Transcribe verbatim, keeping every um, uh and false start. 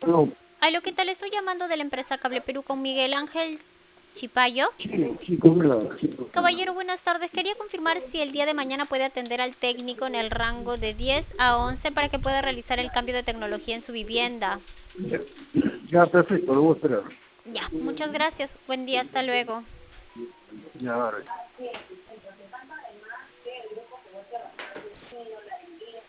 No, Aló, ¿qué tal? Estoy llamando de la empresa Cable Perú con Miguel Ángel Chipayo. sí, sí, con la, sí, con la. Caballero, buenas tardes. Quería confirmar si el día de mañana puede atender al técnico en el rango de diez a once para que pueda realizar el cambio de tecnología en su vivienda. Ya, ya, perfecto, lo voy a esperar. Ya, muchas gracias. Buen día, hasta luego. Ya, ahora.